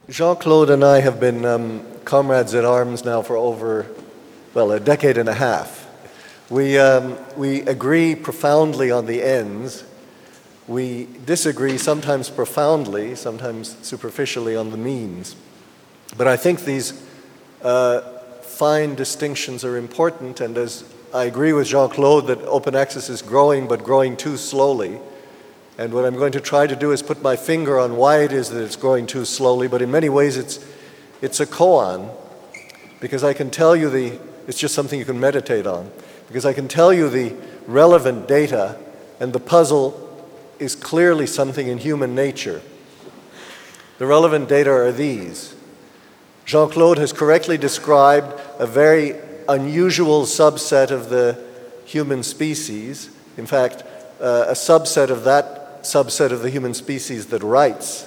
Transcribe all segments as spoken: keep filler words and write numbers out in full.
Jean-Claude and I have been um, comrades at arms now for over, well, a decade and a half. We, um, we agree profoundly on the ends. We disagree sometimes profoundly, sometimes superficially on the means. But I think these uh, fine distinctions are important, and as I agree with Jean-Claude that open access is growing, but growing too slowly. And what I'm going to try to do is put my finger on why it is that it's growing too slowly, but in many ways it's, it's a koan, because I can tell you the, it's just something you can meditate on, because I can tell you the relevant data, and the puzzle is clearly something in human nature. The relevant data are these. Jean-Claude has correctly described a very unusual subset of the human species, in fact, uh, a subset of that subset of the human species that writes.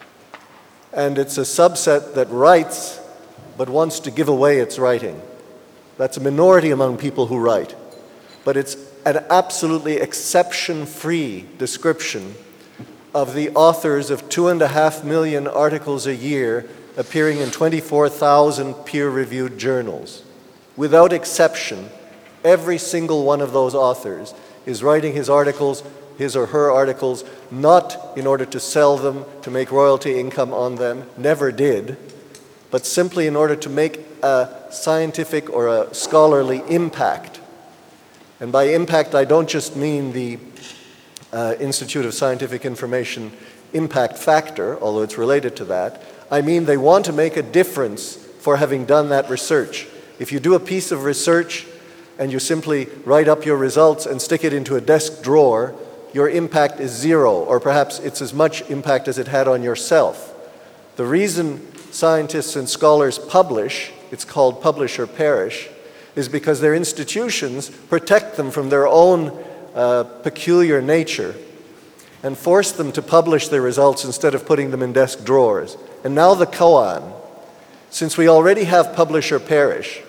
And it's a subset that writes but wants to give away its writing. That's a minority among people who write. But it's an absolutely exception-free description of the authors of two and a half million articles a year appearing in twenty-four thousand peer-reviewed journals. Without exception, every single one of those authors is writing his articles, his or her articles, not in order to sell them, to make royalty income on them, never did, but simply in order to make a scientific or a scholarly impact. And by impact, I don't just mean the uh, Institute of Scientific Information impact factor, although it's related to that. I mean they want to make a difference for having done that research. If you do a piece of research and you simply write up your results and stick it into a desk drawer, your impact is zero, or perhaps it's as much impact as it had on yourself. The reason scientists and scholars publish, it's called publish or perish, is because their institutions protect them from their own uh, peculiar nature and force them to publish their results instead of putting them in desk drawers. And now the koan, since we already have publish or perish,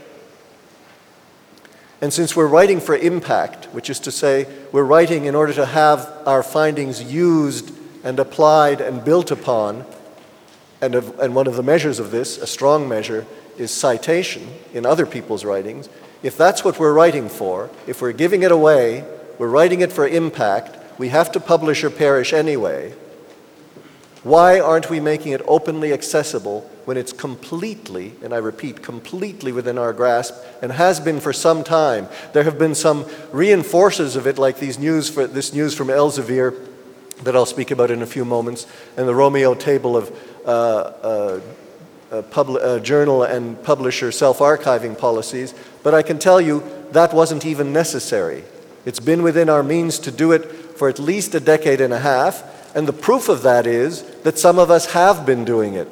and since we're writing for impact, which is to say we're writing in order to have our findings used and applied and built upon, and, of, and one of the measures of this, a strong measure, is citation in other people's writings. If that's what we're writing for, if we're giving it away, we're writing it for impact, we have to publish or perish anyway. Why aren't we making it openly accessible when it's completely, and I repeat, completely within our grasp and has been for some time? There have been some reinforcers of it, like these news for, this news from Elsevier that I'll speak about in a few moments, and the Romeo table of uh, uh, uh, pub- uh, journal and publisher self-archiving policies, but I can tell you that wasn't even necessary. It's been within our means to do it for at least a decade and a half, and the proof of that is that some of us have been doing it.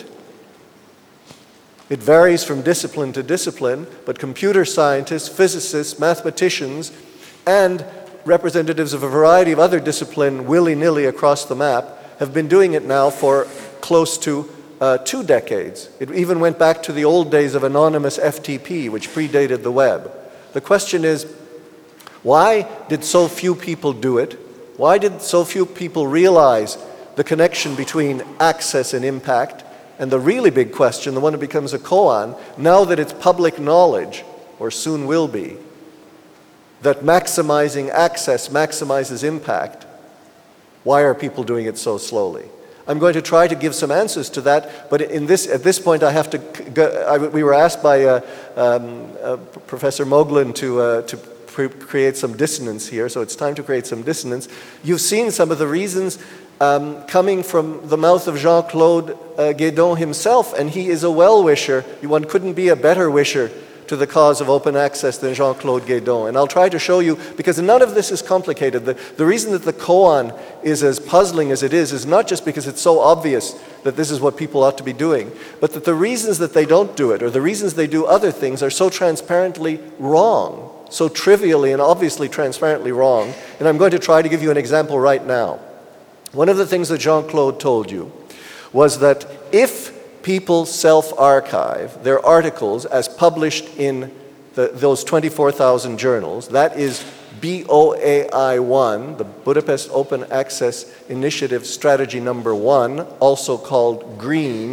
It varies from discipline to discipline, but computer scientists, physicists, mathematicians, and representatives of a variety of other disciplines willy-nilly across the map have been doing it now for close to uh, two decades. It even went back to the old days of anonymous F T P, which predated the web. The question is, why did so few people do it? Why did so few people realize the connection between access and impact? And the really big question, the one that becomes a koan, now that it's public knowledge, or soon will be, that maximizing access maximizes impact, why are people doing it so slowly? I'm going to try to give some answers to that, but in this, at this point I have to, go, I, we were asked by uh, um, uh, Professor Moglen to, uh, to create some dissonance here, so it's time to create some dissonance. You've seen some of the reasons um, coming from the mouth of Jean-Claude uh, Guédon himself, and he is a well-wisher. One couldn't be a better wisher to the cause of open access than Jean-Claude Guédon. And I'll try to show you, because none of this is complicated. The, the reason that the koan is as puzzling as it is is not just because it's so obvious that this is what people ought to be doing, but that the reasons that they don't do it, or the reasons they do other things, are so transparently wrong. So trivially and obviously transparently wrong, and I'm going to try to give you an example right now. One of the things that Jean-Claude told you was that if people self-archive their articles as published in the, those twenty-four thousand journals, that is B O A I one, the Budapest Open Access Initiative Strategy Number One, also called GREEN,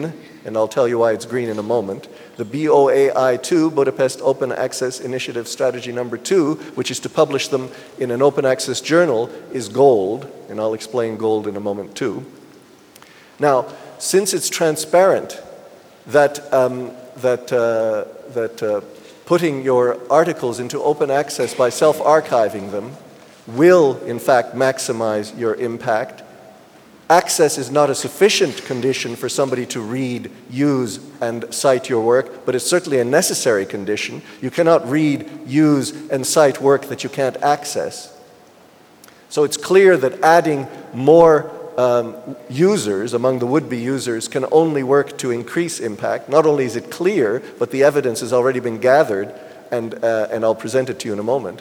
and I'll tell you why it's green in a moment. The B O A I two, Budapest Open Access Initiative Strategy number two, which is to publish them in an open access journal, is gold, and I'll explain gold in a moment too. Now, since it's transparent that, um, that, uh, that uh, putting your articles into open access by self-archiving them will, in fact, maximize your impact, access is not a sufficient condition for somebody to read, use, and cite your work, but it's certainly a necessary condition. You cannot read, use, and cite work that you can't access. So it's clear that adding more um, users among the would-be users can only work to increase impact. Not only is it clear, but the evidence has already been gathered, and, uh, and I'll present it to you in a moment.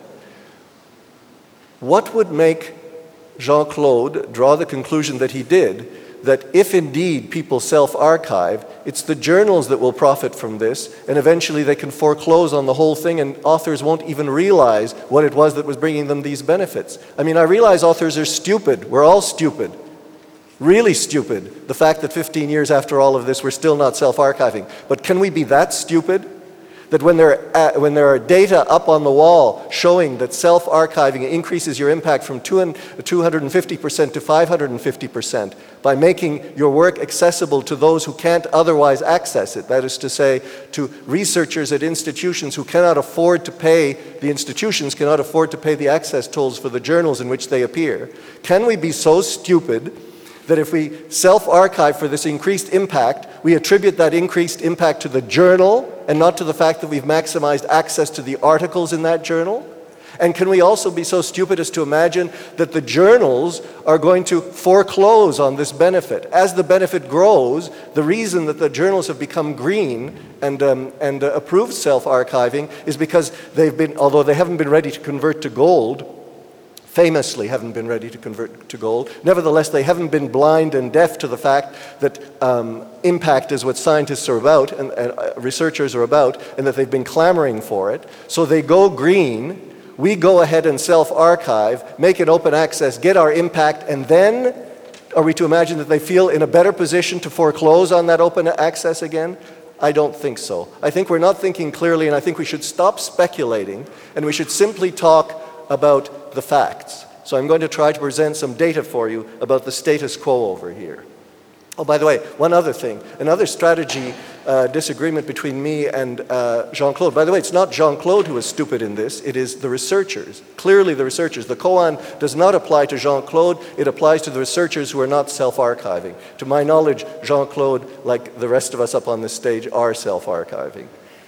What would make Jean-Claude draw the conclusion that he did, that if indeed people self-archive, it's the journals that will profit from this, and eventually they can foreclose on the whole thing, and authors won't even realize what it was that was bringing them these benefits? I mean, I realize authors are stupid. We're all stupid. Really stupid. The fact that fifteen years after all of this, we're still not self-archiving. But can we be that stupid? That when there, are, when there are data up on the wall showing that self-archiving increases your impact from two hundred fifty percent to five hundred fifty percent by making your work accessible to those who can't otherwise access it, that is to say, to researchers at institutions who cannot afford to pay, the institutions cannot afford to pay the access tolls for the journals in which they appear, can we be so stupid that if we self-archive for this increased impact, we attribute that increased impact to the journal and not to the fact that we've maximized access to the articles in that journal? And can we also be so stupid as to imagine that the journals are going to foreclose on this benefit? As the benefit grows, the reason that the journals have become green and, um, and uh, approved self-archiving is because they've been, although they haven't been ready to convert to gold, famously haven't been ready to convert to gold. Nevertheless, they haven't been blind and deaf to the fact that um, impact is what scientists are about and, and uh, researchers are about, and that they've been clamoring for it. So they go green, we go ahead and self-archive, make it open access, get our impact, and then are we to imagine that they feel in a better position to foreclose on that open access again? I don't think so. I think we're not thinking clearly, and I think we should stop speculating, and we should simply talk about the facts. So I'm going to try to present some data for you about the status quo over here. Oh, by the way, one other thing. Another strategy uh, disagreement between me and uh, Jean-Claude. By the way, it's not Jean-Claude who is stupid in this, it is the researchers. Clearly the researchers. The koan does not apply to Jean-Claude, it applies to the researchers who are not self-archiving. To my knowledge, Jean-Claude, like the rest of us up on this stage, are self-archiving.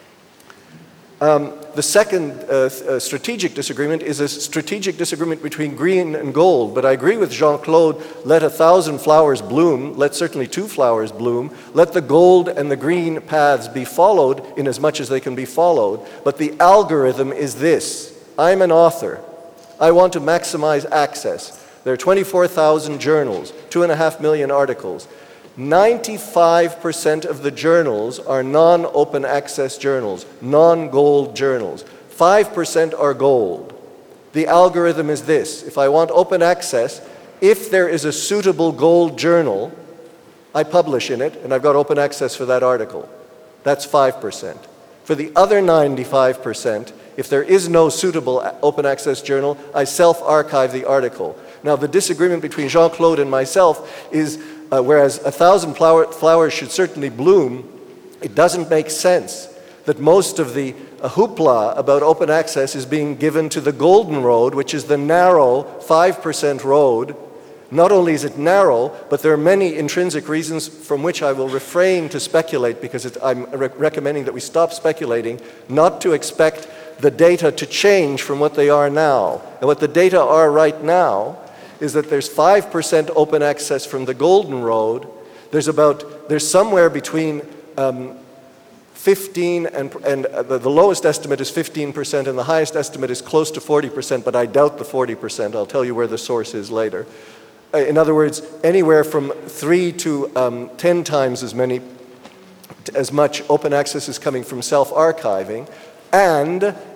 Um, the second uh, uh, strategic disagreement is a strategic disagreement between green and gold. But I agree with Jean-Claude, let a thousand flowers bloom, let certainly two flowers bloom, let the gold and the green paths be followed in as much as they can be followed. But the algorithm is this. I'm an author. I want to maximize access. There are twenty-four thousand journals, two and a half million articles. ninety-five percent of the journals are non-open access journals, non-gold journals. five percent are gold. The algorithm is this. If I want open access, if there is a suitable gold journal, I publish in it, and I've got open access for that article. That's five percent. For the other ninety-five percent, if there is no suitable open access journal, I self-archive the article. Now, the disagreement between Jean-Claude and myself is Uh, whereas a thousand flower, flowers should certainly bloom, it doesn't make sense that most of the uh, hoopla about open access is being given to the golden road, which is the narrow five percent road. Not only is it narrow, but there are many intrinsic reasons from which I will refrain to speculate, because it, I'm re recommending that we stop speculating, not to expect the data to change from what they are now. And what the data are right now is that there's five percent open access from the golden road. There's about, there's somewhere between um, fifteen and, and uh, the, the lowest estimate is fifteen percent and the highest estimate is close to forty percent, but I doubt the forty percent. I'll tell you where the source is later. Uh, in other words, anywhere from three to um, ten times as many, as much open access is coming from self-archiving, and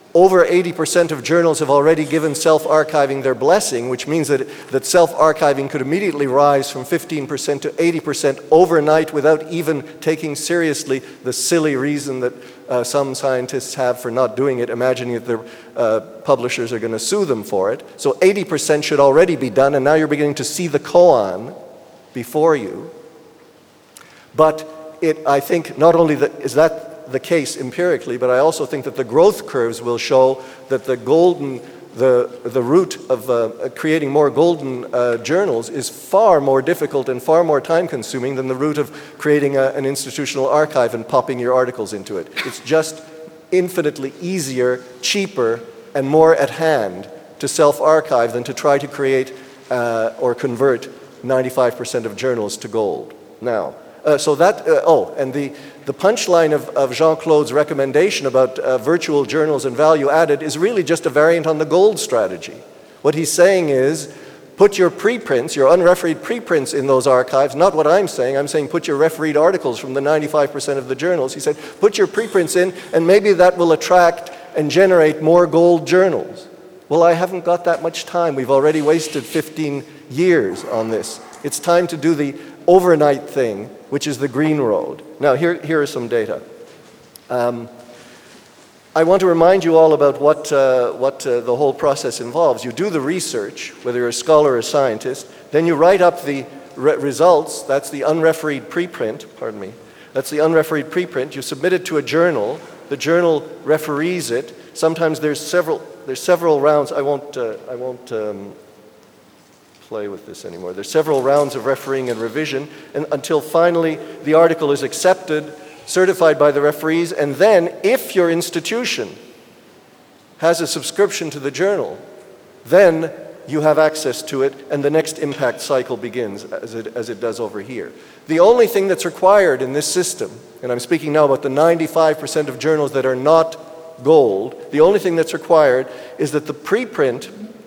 Over eighty percent of journals have already given self-archiving their blessing, which means that, that self-archiving could immediately rise from fifteen percent to eighty percent overnight without even taking seriously the silly reason that uh, some scientists have for not doing it, imagining that their uh, publishers are going to sue them for it. So eighty percent should already be done, and now you're beginning to see the koan before you. But it, I think not only that, is that the case empirically, but I also think that the growth curves will show that the golden, the, the route of uh, creating more golden uh, journals is far more difficult and far more time consuming than the route of creating a, an institutional archive and popping your articles into it. It's just infinitely easier, cheaper, and more at hand to self-archive than to try to create uh, or convert ninety-five percent of journals to gold. Now, Uh, so that, uh, oh, and the, the punchline of, of Jean-Claude's recommendation about uh, virtual journals and value added is really just a variant on the gold strategy. What he's saying is, put your preprints, your unrefereed preprints in those archives, not what I'm saying, I'm saying put your refereed articles from the ninety-five percent of the journals. He said, put your preprints in, and maybe that will attract and generate more gold journals. Well, I haven't got that much time. We've already wasted fifteen years on this. It's time to do the overnight thing, which is the green road. Now, here, here are some data. Um, I want to remind you all about what, uh, what uh, the whole process involves. You do the research, whether you're a scholar or a scientist, then you write up the re results, that's the unrefereed preprint, pardon me, that's the unrefereed preprint, you submit it to a journal, the journal referees it, sometimes there's several, there's several rounds, I won't, uh, I won't um, play with this anymore. There's several rounds of refereeing and revision and until finally the article is accepted, certified by the referees, and then if your institution has a subscription to the journal, then you have access to it and the next impact cycle begins as it, as it does over here. The only thing that's required in this system, and I'm speaking now about the ninety-five percent of journals that are not gold, the only thing that's required is that the preprint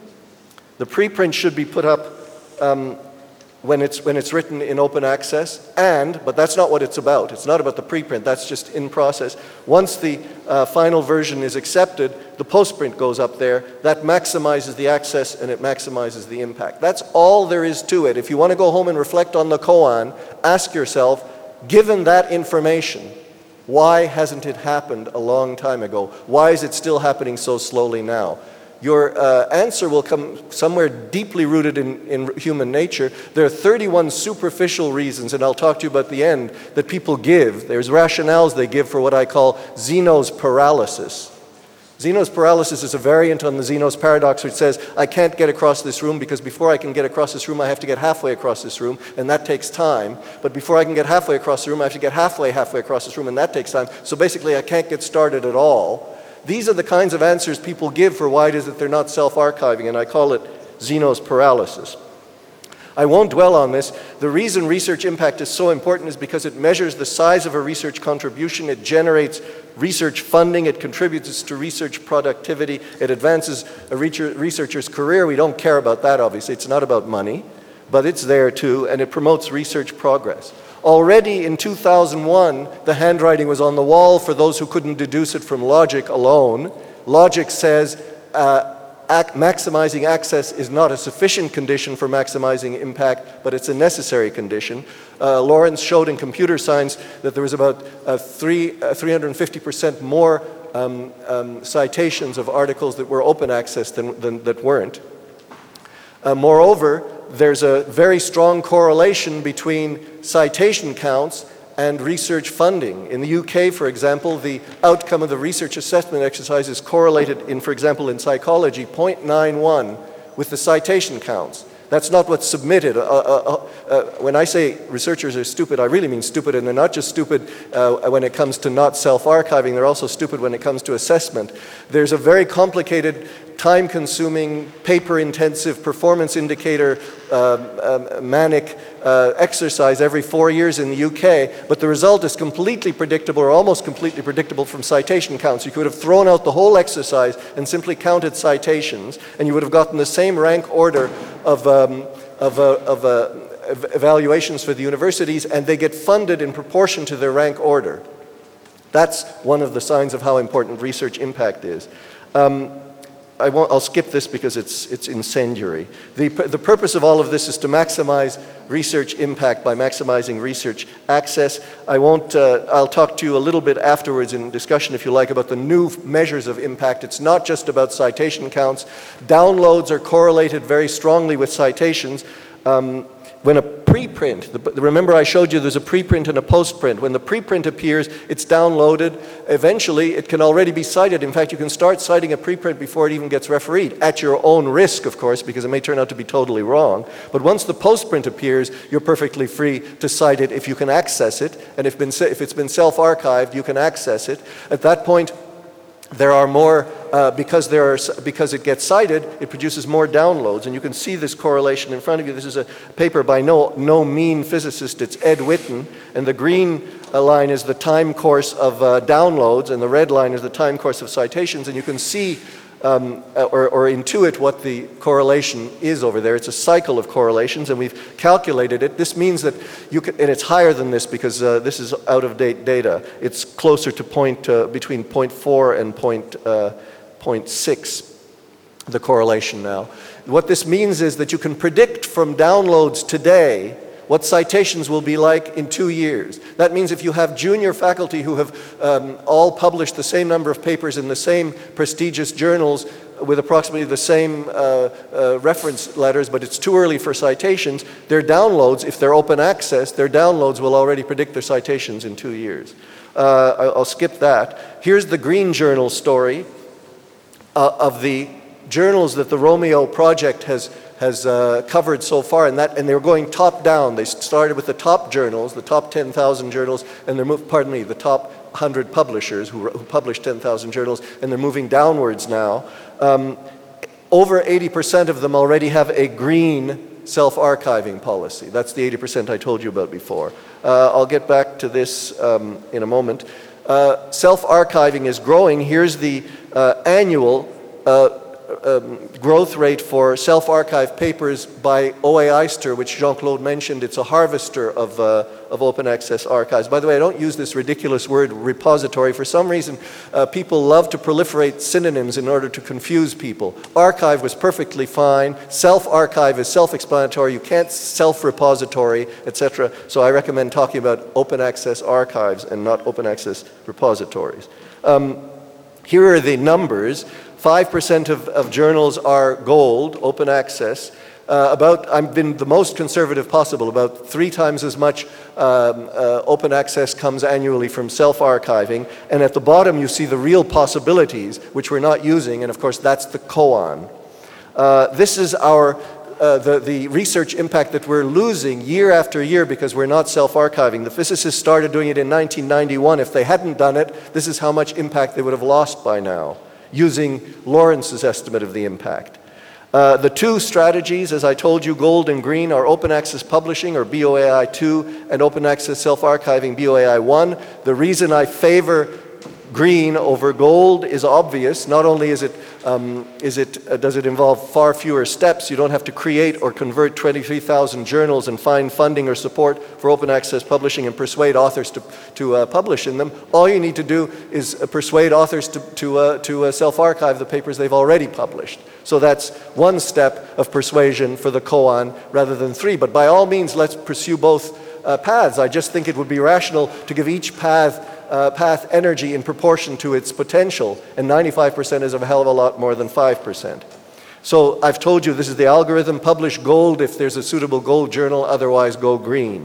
The preprint should be put up um, when, it's, when it's written in open access, and, but that's not what it's about. It's not about the preprint, that's just in process. Once the uh, final version is accepted, the postprint goes up there. That maximizes the access and it maximizes the impact. That's all there is to it. If you want to go home and reflect on the koan, ask yourself, given that information, why hasn't it happened a long time ago? Why is it still happening so slowly now? Your uh, answer will come somewhere deeply rooted in, in human nature. There are thirty-one superficial reasons, and I'll talk to you about the end, that people give. There's rationales they give for what I call Zeno's paralysis. Zeno's paralysis is a variant on the Zeno's paradox, which says, I can't get across this room because before I can get across this room, I have to get halfway across this room, and that takes time. But before I can get halfway across the room, I have to get halfway, halfway across this room, and that takes time. So basically, I can't get started at all. These are the kinds of answers people give for why it is that they're not self-archiving, and I call it Zeno's paralysis. I won't dwell on this. The reason research impact is so important is because it measures the size of a research contribution, it generates research funding, it contributes to research productivity, it advances a researcher's career. We don't care about that, obviously. It's not about money, but it's there too, and it promotes research progress. Already in two thousand one, the handwriting was on the wall for those who couldn't deduce it from logic alone. Logic says uh, ac- maximizing access is not a sufficient condition for maximizing impact, but it's a necessary condition. Uh, Lawrence showed in computer science that there was about uh, three, uh, three hundred fifty percent more um, um, citations of articles that were open access than, than that weren't. Uh, moreover, there's a very strong correlation between citation counts and research funding. In the U K, for example, the outcome of the research assessment exercise is correlated in, for example, in psychology, zero point nine one with the citation counts. That's not what's submitted. Uh, uh, uh, when I say researchers are stupid, I really mean stupid, and they're not just stupid uh, when it comes to not self-archiving, they're also stupid when it comes to assessment. There's a very complicated, time-consuming, paper-intensive, performance indicator, uh, um, manic uh, exercise every four years in the U K, but the result is completely predictable or almost completely predictable from citation counts. You could have thrown out the whole exercise and simply counted citations, and you would have gotten the same rank order of, um, of, uh, of uh, evaluations for the universities, and they get funded in proportion to their rank order. That's one of the signs of how important research impact is. Um, I won't, I'll skip this because it's, it's incendiary. The, the purpose of all of this is to maximize research impact by maximizing research access. I won't, uh, I'll talk to you a little bit afterwards in discussion, if you like, about the new measures of impact. It's not just about citation counts. Downloads are correlated very strongly with citations. Um, When a preprint, the, remember I showed you there's a preprint and a postprint. When the preprint appears, it's downloaded. Eventually, it can already be cited. In fact, you can start citing a preprint before it even gets refereed, at your own risk, of course, because it may turn out to be totally wrong. But once the postprint appears, you're perfectly free to cite it if you can access it. And if, been, if it's been self-archived, you can access it. At that point, there are more, uh, because, there are, because it gets cited, it produces more downloads, and you can see this correlation in front of you. This is a paper by no, no mean physicist, it's Ed Witten, and the green uh, line is the time course of uh, downloads, and the red line is the time course of citations, and you can see Um, or, or intuit what the correlation is over there. It's a cycle of correlations, and we've calculated it. This means that you can, and it's higher than this because uh, this is out-of-date data. It's closer to point, uh, between zero point four and point, uh, zero point six, the correlation now. What this means is that you can predict from downloads today what citations will be like in two years. That means if you have junior faculty who have um, all published the same number of papers in the same prestigious journals with approximately the same uh, uh, reference letters, but it's too early for citations, their downloads, if they're open access, their downloads will already predict their citations in two years. Uh, I'll skip that. Here's the Green Journal story uh, of the journals that the Romeo Project has has uh, covered so far, and that, and they're going top down. They started with the top journals, the top ten thousand journals, and they're moving, pardon me, the top one hundred publishers who, who publish ten thousand journals, and they're moving downwards now. Um, over eighty percent of them already have a green self-archiving policy. That's the eighty percent I told you about before. Uh, I'll get back to this um, in a moment. Uh, self-archiving is growing. Here's the uh, annual uh, Um, growth rate for self-archived papers by O A I S T E R, which Jean-Claude mentioned. It's a harvester of, uh, of open access archives. By the way, I don't use this ridiculous word repository. For some reason, uh, people love to proliferate synonyms in order to confuse people. Archive was perfectly fine. Self-archive is self-explanatory. You can't self-repository, et cetera. So I recommend talking about open access archives and not open access repositories. Um, here are the numbers. five percent of, of journals are gold, open access. Uh, about, I've been the most conservative possible, about three times as much um, uh, open access comes annually from self-archiving. And at the bottom you see the real possibilities, which we're not using, and of course that's the koan. Uh, this is our Uh, the, the research impact that we're losing year after year because we're not self-archiving. The physicists started doing it in nineteen ninety-one. If they hadn't done it, this is how much impact they would have lost by now, using Lawrence's estimate of the impact. Uh, the two strategies, as I told you, gold and green, are open access publishing, or B O A I two, and open access self-archiving, B O A I one. The reason I favor green over gold is obvious. Not only is it, um, is it, uh, does it involve far fewer steps, you don't have to create or convert twenty-three thousand journals and find funding or support for open access publishing and persuade authors to, to uh, publish in them. All you need to do is uh, persuade authors to, to, uh, to uh, self-archive the papers they've already published. So that's one step of persuasion for the koan rather than three. But by all means, let's pursue both uh, paths. I just think it would be rational to give each path Uh, path energy in proportion to its potential, and ninety-five percent is a hell of a lot more than five percent. So I've told you this is the algorithm. Publish gold if there's a suitable gold journal, otherwise go green.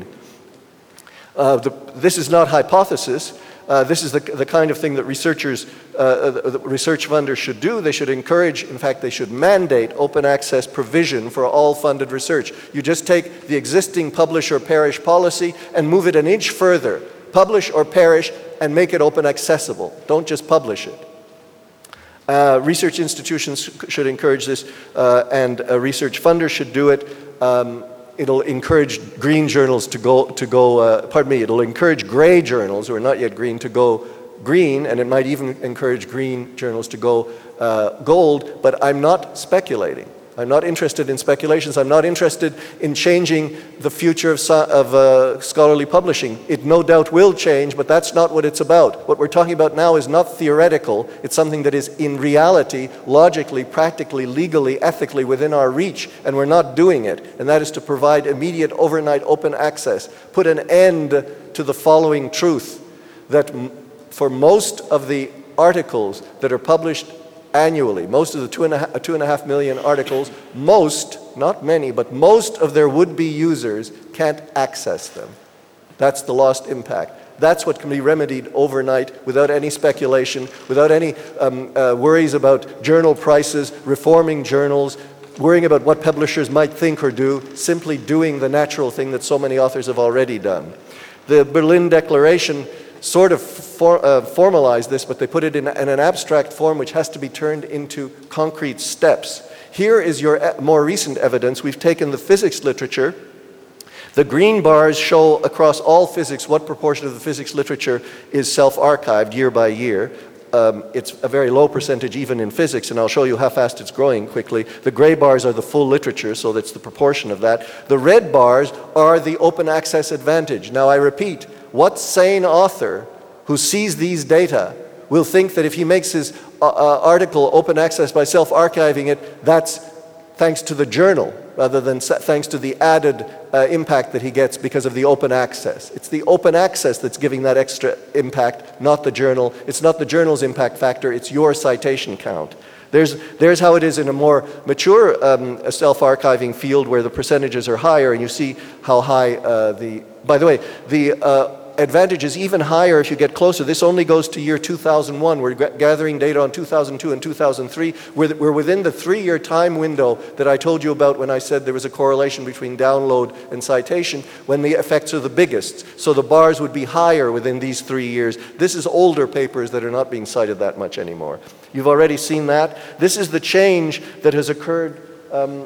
Uh, the, this is not hypothesis. Uh, this is the, the kind of thing that researchers, uh, the research funders should do. They should encourage, in fact, they should mandate open access provision for all funded research. You just take the existing publish or perish policy and move it an inch further. Publish or perish, and make it open accessible. Don't just publish it. Uh, research institutions should encourage this, uh, and uh, research funders should do it. Um, it'll encourage green journals to go, to go uh, pardon me, it'll encourage gray journals who are not yet green to go green, and it might even encourage green journals to go uh, gold, but I'm not speculating. I'm not interested in speculations. I'm not interested in changing the future of, of uh, scholarly publishing. It no doubt will change, but that's not what it's about. What we're talking about now is not theoretical. It's something that is in reality, logically, practically, legally, ethically within our reach, and we're not doing it. And that is to provide immediate, overnight, open access. Put an end to the following truth, that m- for most of the articles that are published annually, most of the two and, a half, two and a half million articles, most, not many, but most of their would-be users can't access them. That's the lost impact. That's what can be remedied overnight without any speculation, without any um, uh, worries about journal prices, reforming journals, worrying about what publishers might think or do, simply doing the natural thing that so many authors have already done. The Berlin Declaration sort of for, uh, formalized this, but they put it in, in an abstract form which has to be turned into concrete steps. Here is your e- more recent evidence. We've taken the physics literature. The green bars show across all physics what proportion of the physics literature is self-archived year by year. Um, it's a very low percentage even in physics, and I'll show you how fast it's growing quickly. The gray bars are the full literature, so that's the proportion of that. The red bars are the open access advantage. Now I repeat, what sane author who sees these data will think that if he makes his uh, uh, article open access by self-archiving it, that's thanks to the journal, rather than thanks to the added uh, impact that he gets because of the open access. It's the open access that's giving that extra impact, not the journal. It's not the journal's impact factor, it's your citation count. There's, there's how it is in a more mature um, self-archiving field where the percentages are higher, and you see how high uh, the, by the way, the uh, advantage is even higher if you get closer. This only goes to year two thousand one. We're g- gathering data on two thousand two and two thousand three. We're, th- we're within the three-year time window that I told you about when I said there was a correlation between download and citation, when the effects are the biggest. So the bars would be higher within these three years. This is older papers that are not being cited that much anymore. You've already seen that. This is the change that has occurred. Um,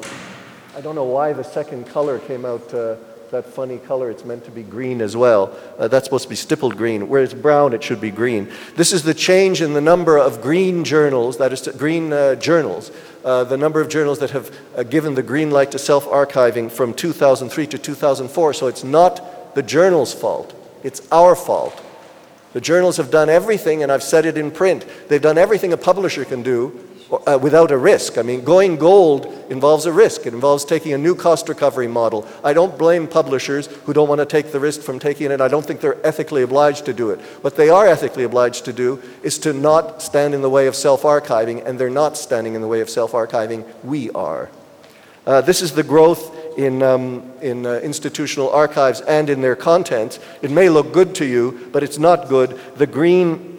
I don't know why the second color came out uh, that funny color. It's meant to be green as well. Uh, that's supposed to be stippled green. Where it's brown, it should be green. This is the change in the number of green journals, that is to, green uh, journals, uh, the number of journals that have uh, given the green light to self-archiving from two thousand three to two thousand four. So it's not the journal's fault. It's our fault. The journals have done everything, and I've said it in print, they've done everything a publisher can do uh, without a risk. I mean, going gold involves a risk. It involves taking a new cost recovery model. I don't blame publishers who don't want to take the risk from taking it. I don't think they're ethically obliged to do it. What they are ethically obliged to do is to not stand in the way of self-archiving, and they're not standing in the way of self-archiving. We are. Uh, this is the growth in, um, in uh, institutional archives and in their content. It may look good to you, but it's not good. The green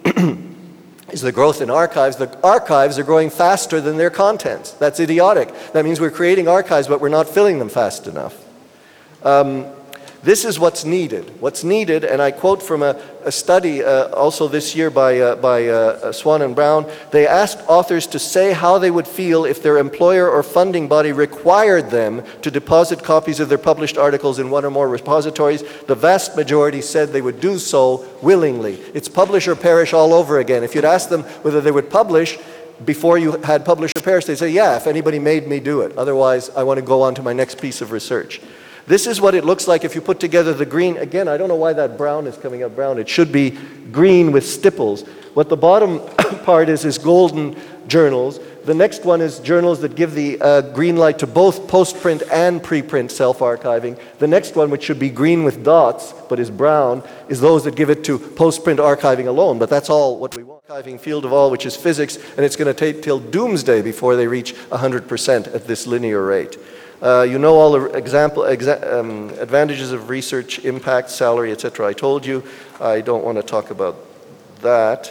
is the growth in archives. The archives are growing faster than their contents. That's idiotic. That means we're creating archives, but we're not filling them fast enough. Um, This is what's needed. What's needed, and I quote from a, a study uh, also this year by, uh, by uh, Swan and Brown. They asked authors to say how they would feel if their employer or funding body required them to deposit copies of their published articles in one or more repositories. The vast majority said they would do so willingly. It's publish or perish all over again. If you'd ask them whether they would publish before you had publish or perish, they'd say, yeah, if anybody made me do it. Otherwise, I want to go on to my next piece of research. This is what it looks like if you put together the green. Again, I don't know why that brown is coming up brown. It should be green with stipples. What the bottom part is is golden journals. The next one is journals that give the uh, green light to both post-print and pre-print self-archiving. The next one, which should be green with dots but is brown, is those that give it to post-print archiving alone. But that's all what we want. Archiving field of all, which is physics, and it's going to take till doomsday before they reach one hundred percent at this linear rate. Uh, you know all the example, exa um, advantages of research, impact, salary, et cetera. I told you. I don't want to talk about that.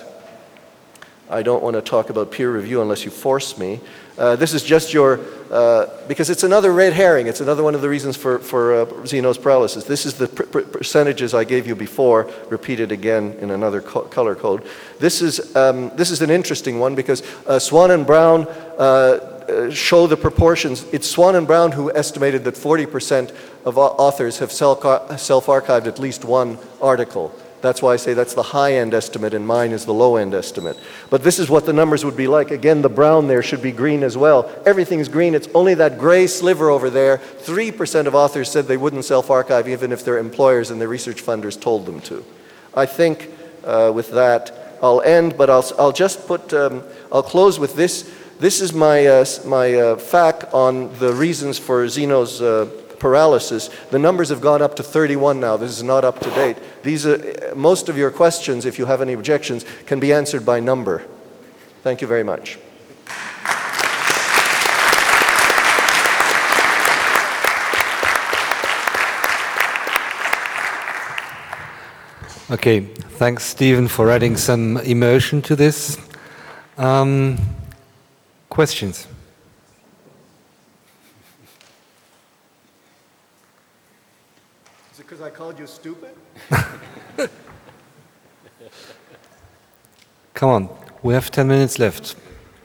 I don't want to talk about peer review unless you force me. Uh, this is just your, uh, because it's another red herring. It's another one of the reasons for, for uh, Zeno's paralysis. This is the per per percentages I gave you before, repeated again in another co color code. This is, um, this is an interesting one because uh, Swan and Brown uh, Uh, show the proportions. It's Swan and Brown who estimated that forty percent of authors have self-archived at least one article. That's why I say that's the high-end estimate and mine is the low-end estimate. But this is what the numbers would be like. Again, the brown there should be green as well. Everything's green. It's only that gray sliver over there. three percent of authors said they wouldn't self-archive even if their employers and their research funders told them to. I think uh, with that I'll end, but I'll, I'll just put, um, I'll close with this. This is my, uh, my uh, fact on the reasons for Zeno's uh, paralysis. The numbers have gone up to thirty-one now. This is not up to date. These are, most of your questions, if you have any objections, can be answered by number. Thank you very much. Okay, thanks, Stephen, for adding some emotion to this. Um, questions? Is it because I called you stupid? Come on, we have ten minutes left.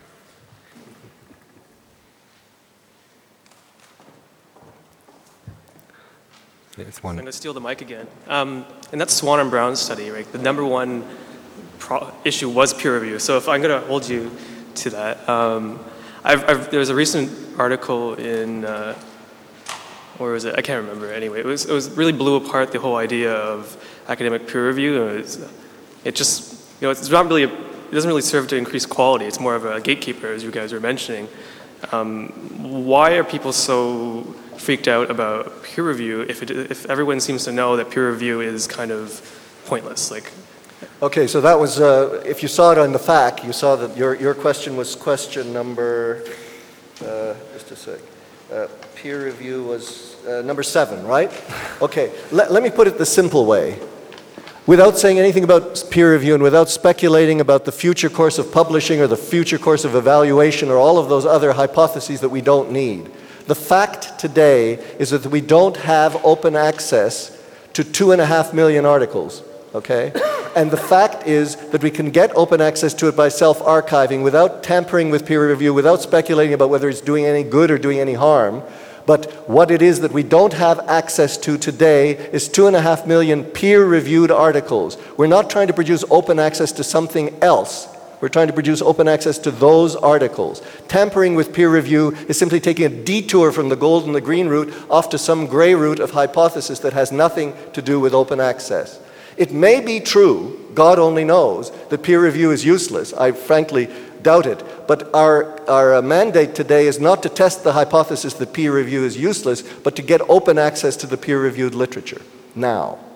It's one. I'm going to steal the mic again. Um, in that Swan and Brown study, right, the number one pro issue was peer review. So if I'm going to hold you to that, um, I've, I've, there was a recent article in, uh, where was it? I can't remember. Anyway, it was it was really blew apart the whole idea of academic peer review. It, was, it just, you know, it's not really, a, it doesn't really serve to increase quality. It's more of a gatekeeper, as you guys were mentioning. Um, why are people so freaked out about peer review if, it, if everyone seems to know that peer review is kind of pointless? Like, okay, so that was, uh, if you saw it on the F A Q, you saw that your, your question was question number, uh, just a sec, uh, peer review was uh, number seven, right? Okay, let, let me put it the simple way. Without saying anything about peer review and without speculating about the future course of publishing or the future course of evaluation or all of those other hypotheses that we don't need, the fact today is that we don't have open access to two and a half million articles, okay? And the fact is that we can get open access to it by self-archiving without tampering with peer review, without speculating about whether it's doing any good or doing any harm. But what it is that we don't have access to today is two and a half million peer-reviewed articles. We're not trying to produce open access to something else. We're trying to produce open access to those articles. Tampering with peer review is simply taking a detour from the gold and the green route off to some gray route of hypothesis that has nothing to do with open access. It may be true, God only knows, that peer review is useless. I frankly doubt it. But our, our mandate today is not to test the hypothesis that peer review is useless, but to get open access to the peer-reviewed literature now.